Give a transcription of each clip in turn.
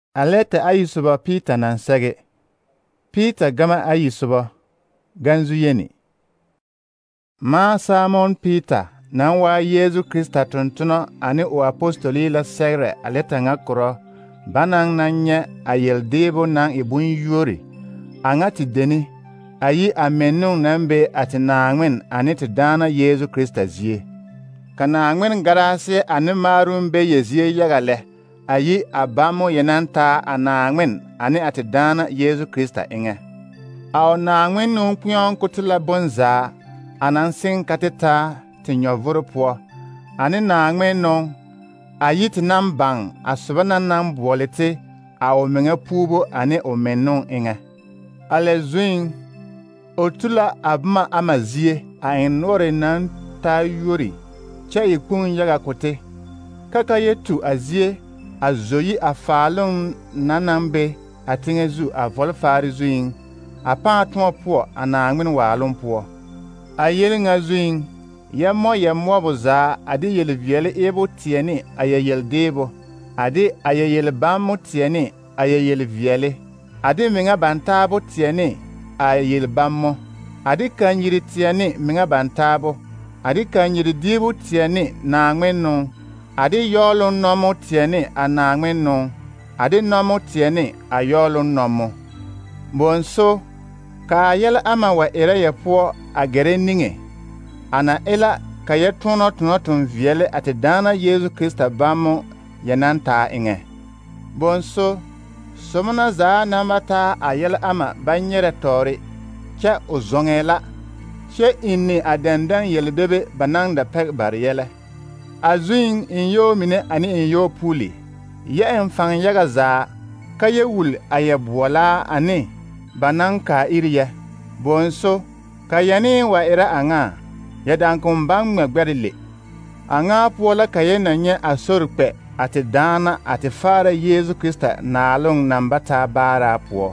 Aleta ayisuba Peter nan sege. Peter gama ayisuba ganzu yeni. Ma Simon Peter nan wa Yesu Krista tontono ani o apostoli la segre aleta ngakro banang nanye ayel debo nang ibun yuri angati deni ayi amenu nambe atinangwen ani tidana Yesu Krista zie kana angwen garase ani marum be yezie yagale ayi abamo yenanta anangwen ani atidana Yesu Krista inge aw nangwen nun pion kutila bonza anansin katita tinyovuru po ani nangwen non ayi tinambang asubana nan bolete aw menga pubo ani omennon inge ale zuin otula abma amazie a enore nan ta yuri che ikun yaga kote kaka yetu azie azoyi afalon nanambe atingezu avolfari zuin apa atwa po anangwen walon po ayelinga zuin yemmo boza adi yelviele ebo tieni ayeyel debo adi ayeyel bammo tieni ayeyel viele adi minga bantabo tieni ayeyel bammo adi kanyiri tieni minga bantabo adi kanyiri debo tieni na ngwenno adi yolon nomo tieni ana ngwenno adi nomo tieni ayolon nomo bonso ka yel ama wa ereye po agere ninge ana ela kaya tono viele ate dana Yesu Krista bamo yananta inge bonso somana za namata ayel ama banyere tori cha uzongela che inni adandan yelbebe banang da pek bariyele azuin inyo mine ani inyo puli ya enfang yaga za kaya wul ayebwola ani banang ka iriye bonso kayani wa ira anga yadan kumbang megberle anga pola kayena nya asorpe ati dana ati fara Yesu Krista nalung nambata bara po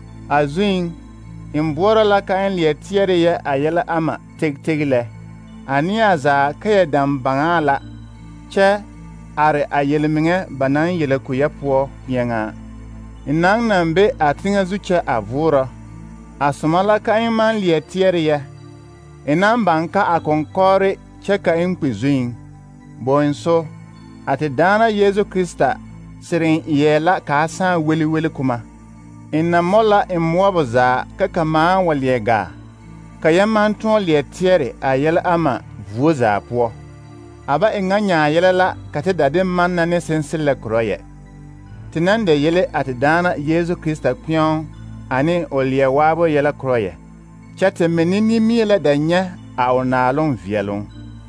azuin imbora la kain lietiere ya ayela ama tegtegle ania za kaya dambangala che are ayelminge banan yele kuya po yenga inang nambe atinga zuche avura asumala kain man lietiere ya inam banka akonkore cheka inkwizuin bonso ati dana Yesu Krista sirin yela ka san weli kuma inna mola imwaboza kaka ma walyega kayaman ton lietiere ayel ama vuza po aba inganya yelela kati dadin manna ne sensile kroye tinande yele ati dana Yesu Krista kpion ani olyewabo yela kroye chate menini miela danya aunalon vielon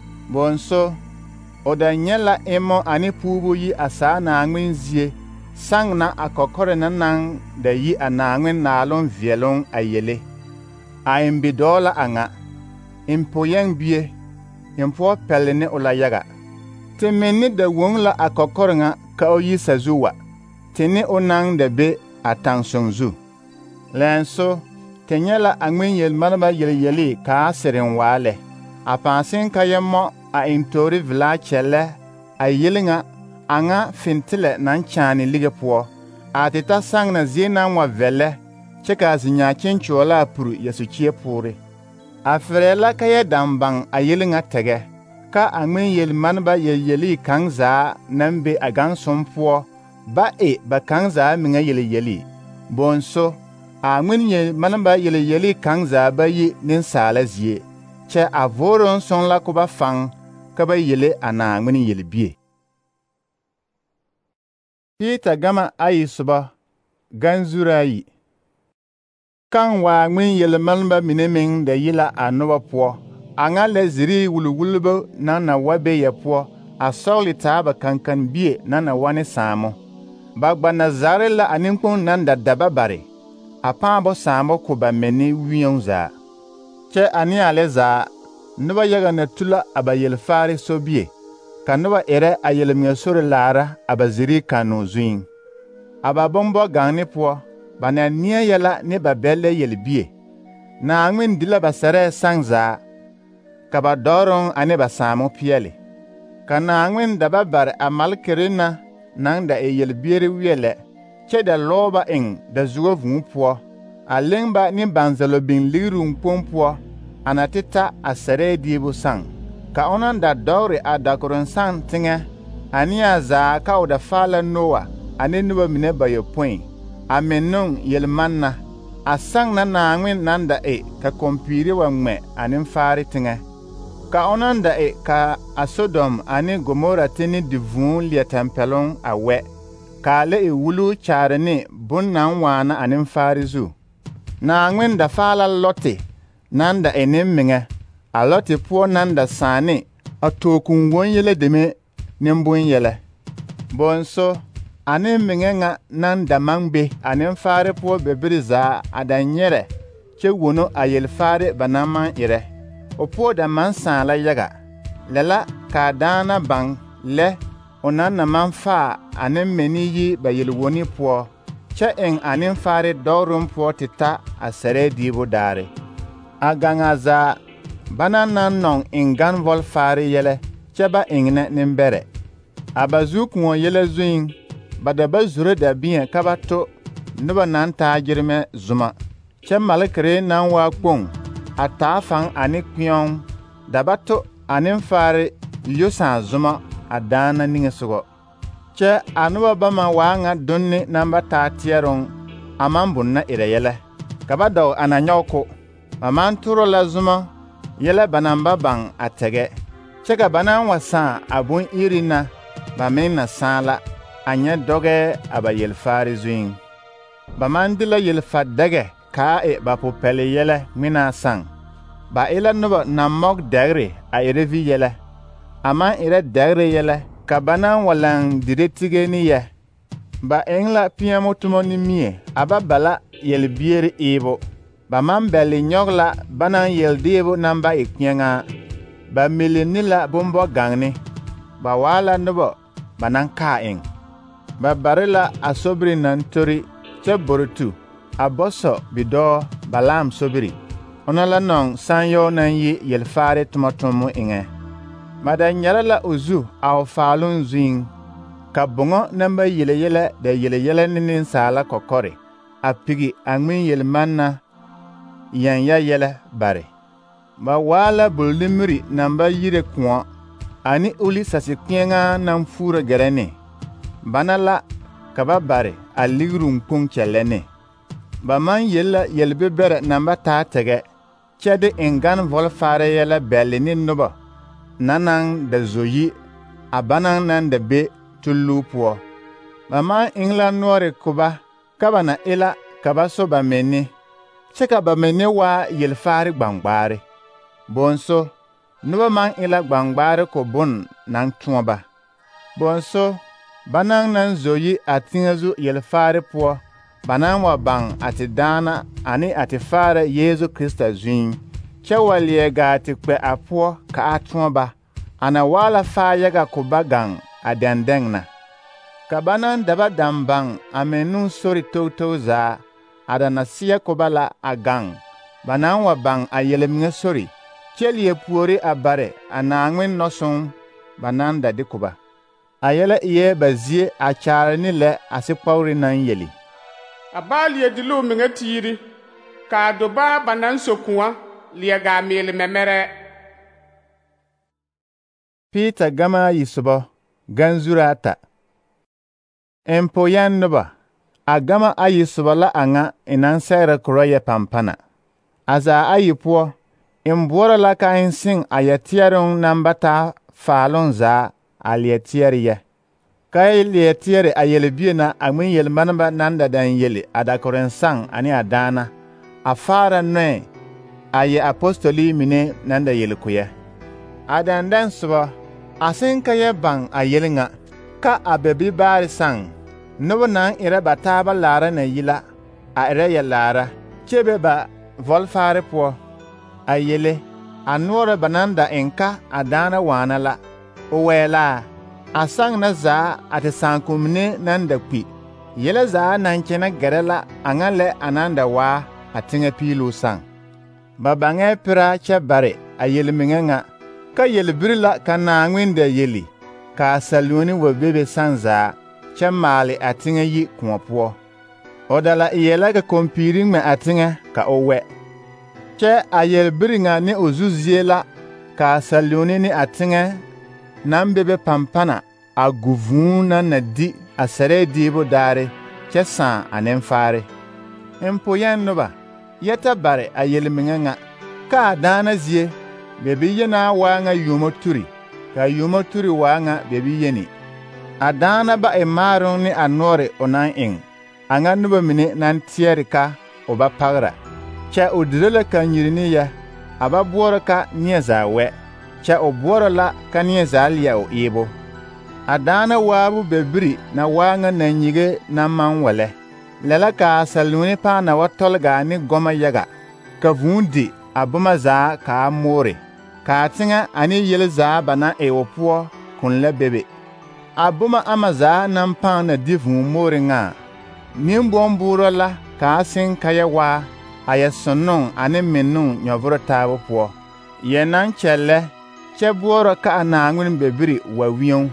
bonso odanyela emo ani pubu yi asana angwenzie sangna akokore nan da yi anangwen nalon vielon ayele aimbi dola anga impoyen bie impo pelene olayaga temeni da wongla akokore nga ka oyi sazuwa tene onang da be atansonzu lenso tenyela angwen yel manaba yeli ka sirin wale apansin kayemmo a intori vila chelle a yelinga anga fintile nan chani lige po atita sangna zina wa vele cheka zinya chinchola puru yesuchie puri afrela kaya dambang a yelinga tege ka angwen yel manaba yeli kangza nambe agan sompo ba kangza minga yeli bonso angwen yel manaba yeli kangza ba yi ninsala zie che avoron son la kuba fang kaba yele ana angwen yel bie Peter gama ayisuba ganzurayi kan wa ngwen yel manba mineming da yila anoba po anga le ziri wulwulbo nana wabe ye po asoli taba kankan bie nana wani samo bagba nazare la aninkun nan da dababare apabo samo kuba meni wionza che ani aleza nuba yaga na tula abayel fari sobie kanuba ere ayelmya sore lara abaziri kanu zuin aba bombo gangni po bana niya yala ne babelle yelbie na angwen dila basare sangza kaba doron ane basamo piele kana angwen dababar amal kerina nang da yelbiere wiele kyɛ da lɔɔba eŋ da zuga vūū poɔ, a leŋ ba ne banzalo biŋ ligiruu kpoŋ poɔ, a na te ta a sɛrɛɛ diibu saŋ. Ka o naŋ da dɔgre a dakoroŋ saŋ teŋɛ, ane a zaa ka o da faala Noa ane noba mine bayɔpõi, a meŋ neŋ yelmanna, a saŋ na Naaŋmen naŋ da e ka kɔmpiiri wa ŋmɛ a nenfaare teŋɛ. Ka o naŋ da e ka a Sodom ane Gomora teni di vūū leɛ tɛmpɛloŋ a wɛ, kaa la e wuluu kyaare ne bon naŋ waana a nenfaare zu. Naaŋmen da faala Lɔte naŋ da e nemmeŋɛ, a Lɔte poɔ naŋ da sãã ne a tookun won-yɛlɛ deme nembonyɛlɛ. Bonso, a nemmeŋɛ ŋa naŋ da maŋ be a nenfaare poɔ bebiri zaa a da nyɛrɛ kyɛ wono a yelfaare ba naŋ maŋ erɛ. O poɔ da maŋ sãã la yaga. Lɛ la kaa daana baŋ lɛ o naŋ na maŋ faa a nemmeni yi ba yelwoni poɔ, kyɛ eŋ a nenfaare dɔgroŋ poɔ te ta a sɛrɛɛ diibu daare. A gaŋa zaa, bana naŋ nɔŋ eŋ ganvɔlfaare yɛlɛ kyɛ ba eŋnɛ nembɛrɛ. A ba zu-kõɔ yɛlɛ zuiŋ, ba da ba zuro dabiɛ ka ba to noba naŋ taa gyeremɛ zoma, kyɛ malekere naŋ waa kpoŋ a taa faŋ ane kpeoŋ da ba to a nenfaare lyosãã zoma a daana niŋesogɔ. Kyɛ a noba bama waa ŋa donne naŋ ba taa teɛroŋ a maŋ boŋ na erɛ yɛlɛ, ka ba dɔg a na nyɔge ko. Ba maŋ toro la zoma yɛlɛ ba naŋ ba baŋ a tɛgɛ, kyɛ ka ba naŋ wa sãã a bon-iri na, ba meŋ na sãã la, a nyɛ dɔgɛɛ a ba yelfaare zuiŋ. Ba maŋ de la yelfa-dɛgɛ kaa e ba popɛle yɛlɛ ŋmenaa saŋ. Ba e la noba naŋ mɔg dɛgre a erɛ vi yɛlɛ, a maŋ erɛ dɛgre yɛlɛ ka ba naŋ wa laŋ dire tige ne yɛ. Ba eŋ la peɛmo tomɔ ne mie a ba bala yelbiere eebo. Ba maŋ bɛle nyɔge la ba naŋ yeldeebo naŋ ba e kpeɛŋaa. Ba mele ne la bombɔ-gaŋne. Ba waa la noba ba naŋ kaa eŋ. Ba bare la a sobiri naŋ tori kyɛ borotu a bɔsɔ bidɔɔ Balaam sobiri, ona la nɔŋ sãanyɔɔ naŋ yi yelfaare tomɔ eŋɛ. Ba da nyɛrɛ la o zu a o faaloŋ zuiŋ, ka boŋɔ naŋ ba yele yɛlɛ da yele yɛlɛ ne nensaala kɔkɔre, a pigi a ŋmen yelmanna yɛnya yɛlɛ bare. Ba waa la bol-nimiri naŋ ba yire kõɔ, ane uli sase-kpeɛŋaa naŋ fuuro gɛrɛ ne. Bana la ka ba bare a ligiruu kpoŋ kyɛllɛ ne. Ba maŋ yel la yelbebɛrɛ naŋ ba taa tɛgɛ, kyɛ de eŋ ganvɔlfaare yɛlɛ bɛle ne noba na naŋ da zo yi a banaŋ naŋ da be tulluu poɔ. Ba maŋ eŋ la noɔre ko ba ka ba na e la ka ba so ba menne, kyɛ ka ba menne waa yelfaare gbaŋgbaare. Bonso, noba maŋ e la gbaŋgbaare ko bon naŋ tõɔ ba. Bonso, banaŋ naŋ zo yi a teŋɛ zu yelfaare poɔ, ba naŋ wa baŋ a te daana ane a te faara Yeezu Krista zuiŋ, kyɛ wa leɛ gaa te kpɛ a poɔ ka a tõɔ ba, a na waa la faa yaga ko ba gaŋ a dɛndɛŋ na. Ka ba naŋ da ba daŋ baŋ a meŋ ne sori togtog zaa, a da na seɛ ko ba la a gaŋ, ba naŋ wa baŋ a yelmiŋɛ sori, kyɛ leɛ puori a bare a Naaŋmen nɔsoŋ ba naŋ da de ko ba. A yɛlɛ eɛ ba zie a kyaare ne lɛ a sekpɔgre naŋ yeli. A baa leɛ de la o meŋɛ tiiri, kaa dobaa ba naŋ so kõɔ leɛ gaa meele mɛmɛrɛ. Peter gama ayi sobɔ, ganzuri ata. Empo yɛn noba, a gama ayi sobɔ la a ŋa e naŋ sɛgrɛ korɔ yɛ pampana. A zaa ayi poɔ, en boɔrɔ la ka en seŋ a yɛ teɛroŋ naŋ ba taa faaloŋ zaa a leɛ teɛre yɛ. Ka e leɛ teɛre a yelbie na a ŋmen yelmaneba naŋ da daŋ yeli a dakoroŋ saŋ ane a daana, a faara nɔɛ a yɛ apostoli mine naŋ da yeli ko yɛ. A dɛndɛŋ sobɔ, a seŋ ka yɛ baŋ a yeli ŋa, ka a bɛ bibaare saŋ, noba naŋ erɛ ba taaba laara na yi la, a erɛ yɛ laara, kyɛ be ba vɔlfaare poɔ. A yele, a noɔre ba naŋ da eŋ ka a daana waana la, o wɛɛlaa, a saŋ na zaa a te sããkommine naŋ da kpi, yɛlɛ zaa naŋ kyɛnɛ gɛrɛ la a ŋa lɛ a naŋ da waa a teŋɛ piiluu saŋ. Ba baŋɛɛ pera kyɛ bare a yelmiŋɛ ŋa, ka yelbiri la ka Naaŋmen da yeli, kaa saluoni wa bebe saŋ zaa, kyɛ maale a teŋɛ yi kõɔ poɔ. O da la e la ka kompiiri ŋmɛ a teŋɛ ka o wɛ. Kyɛ a yelbiri ŋa ne o zu zie la ka a saluoni ne a teŋɛ naŋ bebe pampana a gu vūū naŋ na di a sɛrɛɛ diibo daare kyɛ sãã a nenfaare. Empoyɛŋ noba, yɛ ta bare a yelmeŋa ŋa, ka a daana zie bebi yenaa waa ŋa yuumo turi, ka a yuumo turi waa ŋa bebi yeni. A daana ba e maaroŋ ne a noɔre o naŋ eŋ, a ŋa noba mine naŋ teɛre ka o ba pagra. Kyɛ o dire la kanyiri ne yɛ, a ba boɔrɔ ka neɛzaa wɛ, kyɛ o boɔrɔ la ka neɛzaa leɛ o eebo. A daana waabu bebiri na waa ŋa nanyige naŋ maŋ wa lɛ. Lɛ la ka a saluoni pãã na wa tɔlgaa ne gɔma yaga, ka vūū di a boma zaa ka a moore, ka a teŋɛ ane yel zaa ba naŋ e o poɔ kõn la bebe. A boma ama zaa naŋ pãã na di vūū moore ŋa, nimbombuurɔ la ka a seŋ ka yɛ waa a yɛ sonnoo ane mennoo nyɔvoro taabo poɔ. Yɛ naŋ kyɛllɛ kyɛ boɔrɔ ka a Naaŋmen bebiri wa wĩou.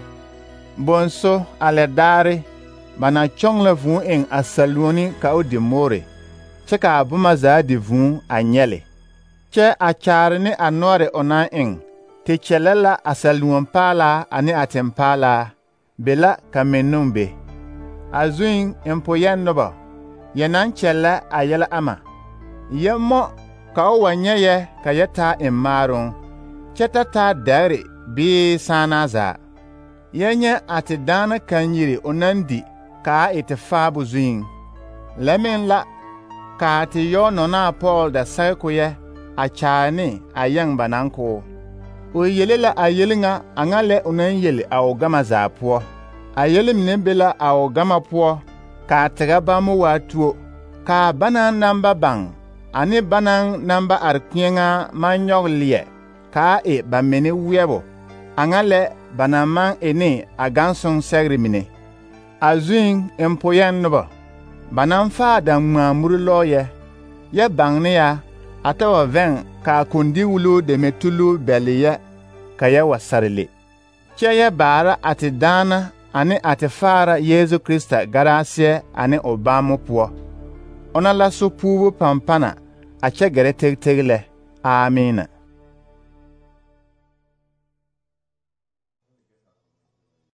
Bonso a lɛ daare, ba na kyɔŋ la vūū eŋ a saluoni ka o di moore, kyɛ ka a boma zaa di vūū a nyɛle. Kyɛ a kyaare ne a noɔre o naŋ eŋ, te kyɛllɛ la a saluon paalaa ane a tempaalaa, be la ka mennoo be. A zuŋ empoyɛŋ noba, yɛ naŋ kyɛllɛ a yɛlɛ ama, yɛ mɔ ka o wa nyɛ yɛ ka yɛ taa eŋ maaroŋ, kyɛ ta taa dɛgre bee sããnaa zaa. Yɛ nyɛ a te daana kanyiri o naŋ di ka a e te faabo zuŋ. Lɛ meŋ la ka a te yɔ nɔnaa Pɔɔl da sɛge ko yɛ a kyaare ne a yɛŋ ba naŋ ko. O yele la a yeli ŋa a ŋa lɛ o naŋ yeli a o gama zaa poɔ. A yeli mine be la a o gama poɔ ka a tega bammo waa tuo, ka a banaŋ naŋ ba baŋ ane banaŋ naŋ ba are kpiɛŋaa maŋ nyɔge leɛ ka a e ba mine weɛbo, a ŋa lɛ ba naŋ maŋ e ne a gãnsoŋ sɛgre mine. A zuŋ empoyɛŋ noba, ba naŋ faa daŋ-ŋmaa muri lɔɔyɛ, yɛ baŋ ne ya a ta wa vɛŋ ka a kondi-wuluu deme tuluu bɛle yɛ ka yɛ wa sare le. Kyɛ yɛ baara a te daana ane a te faara Yeezu Krista garaasiɛ ane o bammo poɔ. Ona la sopuubu pampana a kyɛ gɛrɛ teg teg lɛ. Amiina.